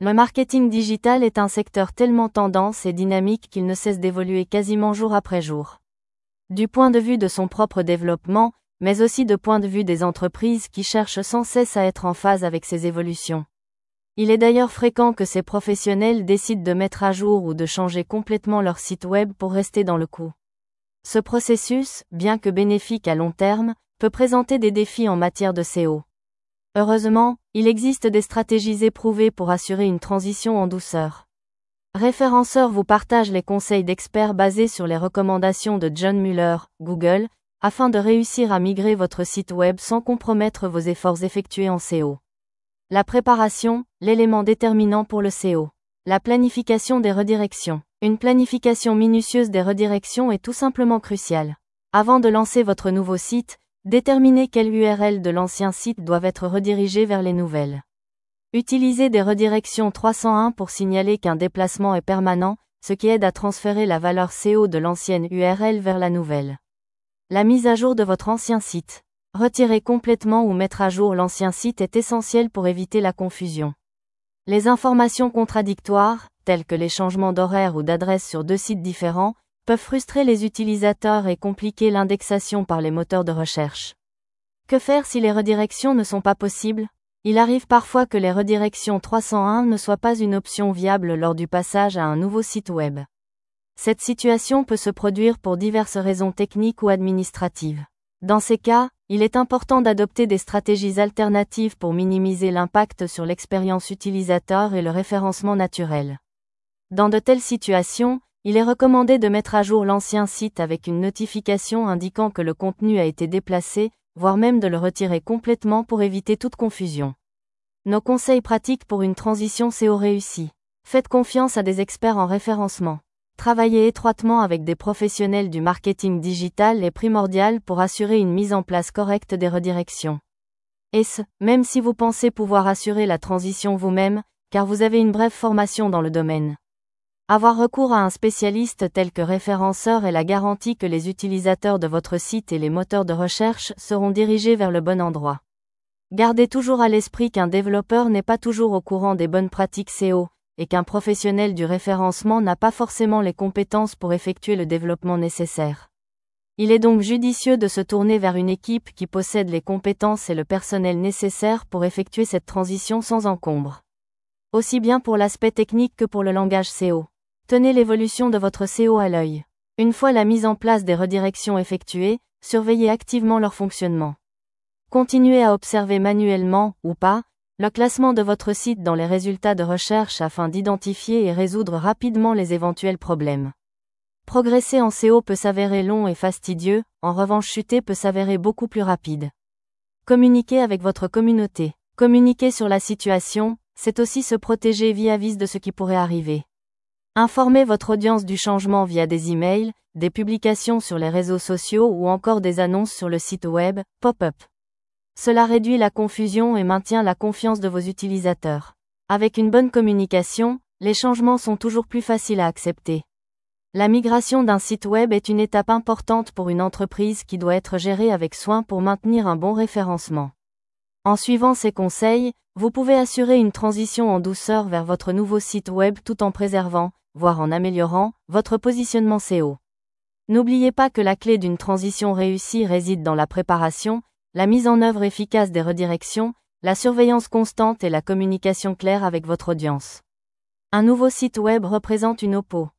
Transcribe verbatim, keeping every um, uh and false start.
Le marketing digital est un secteur tellement tendance et dynamique qu'il ne cesse d'évoluer quasiment jour après jour. Du point de vue de son propre développement, mais aussi de point de vue des entreprises qui cherchent sans cesse à être en phase avec ces évolutions. Il est d'ailleurs fréquent que ces professionnels décident de mettre à jour ou de changer complètement leur site web pour rester dans le coup. Ce processus, bien que bénéfique à long terme, peut présenter des défis en matière de S E O. Heureusement, il existe des stratégies éprouvées pour assurer une transition en douceur. Référenceur vous partage les conseils d'experts basés sur les recommandations de John Mueller, Google, afin de réussir à migrer votre site web sans compromettre vos efforts effectués en S E O. La préparation, l'élément déterminant pour le S E O. La planification des redirections. Une planification minutieuse des redirections est tout simplement cruciale. Avant de lancer votre nouveau site, déterminez quelles U R L de l'ancien site doivent être redirigées vers les nouvelles. Utilisez des redirections trois cent un pour signaler qu'un déplacement est permanent, ce qui aide à transférer la valeur S E O de l'ancienne U R L vers la nouvelle. La mise à jour de votre ancien site. Retirer complètement ou mettre à jour l'ancien site est essentiel pour éviter la confusion. Les informations contradictoires, telles que les changements d'horaire ou d'adresse sur deux sites différents, peuvent frustrer les utilisateurs et compliquer l'indexation par les moteurs de recherche. Que faire si les redirections ne sont pas possibles ? Il arrive parfois que les redirections trois cent un ne soient pas une option viable lors du passage à un nouveau site web. Cette situation peut se produire pour diverses raisons techniques ou administratives. Dans ces cas, il est important d'adopter des stratégies alternatives pour minimiser l'impact sur l'expérience utilisateur et le référencement naturel. Dans de telles situations, il est recommandé de mettre à jour l'ancien site avec une notification indiquant que le contenu a été déplacé, voire même de le retirer complètement pour éviter toute confusion. Nos conseils pratiques pour une transition S E O réussie. Faites confiance à des experts en référencement. Travailler étroitement avec des professionnels du marketing digital est primordial pour assurer une mise en place correcte des redirections. Et ce, même si vous pensez pouvoir assurer la transition vous-même, car vous avez une brève formation dans le domaine. Avoir recours à un spécialiste tel que référenceur est la garantie que les utilisateurs de votre site et les moteurs de recherche seront dirigés vers le bon endroit. Gardez toujours à l'esprit qu'un développeur n'est pas toujours au courant des bonnes pratiques S E O, et qu'un professionnel du référencement n'a pas forcément les compétences pour effectuer le développement nécessaire. Il est donc judicieux de se tourner vers une équipe qui possède les compétences et le personnel nécessaires pour effectuer cette transition sans encombre. Aussi bien pour l'aspect technique que pour le langage S E O. Tenez l'évolution de votre S E O à l'œil. Une fois la mise en place des redirections effectuées, surveillez activement leur fonctionnement. Continuez à observer manuellement, ou pas, le classement de votre site dans les résultats de recherche afin d'identifier et résoudre rapidement les éventuels problèmes. Progresser en S E O peut s'avérer long et fastidieux, en revanche chuter peut s'avérer beaucoup plus rapide. Communiquer avec votre communauté. Communiquer sur la situation, c'est aussi se protéger vis-à-vis de ce qui pourrait arriver. Informez votre audience du changement via des emails, des publications sur les réseaux sociaux ou encore des annonces sur le site web, pop-up. Cela réduit la confusion et maintient la confiance de vos utilisateurs. Avec une bonne communication, les changements sont toujours plus faciles à accepter. La migration d'un site web est une étape importante pour une entreprise qui doit être gérée avec soin pour maintenir un bon référencement. En suivant ces conseils, vous pouvez assurer une transition en douceur vers votre nouveau site web tout en préservant, voire en améliorant, votre positionnement S E O. N'oubliez pas que la clé d'une transition réussie réside dans la préparation, la mise en œuvre efficace des redirections, la surveillance constante et la communication claire avec votre audience. Un nouveau site web représente une oppo.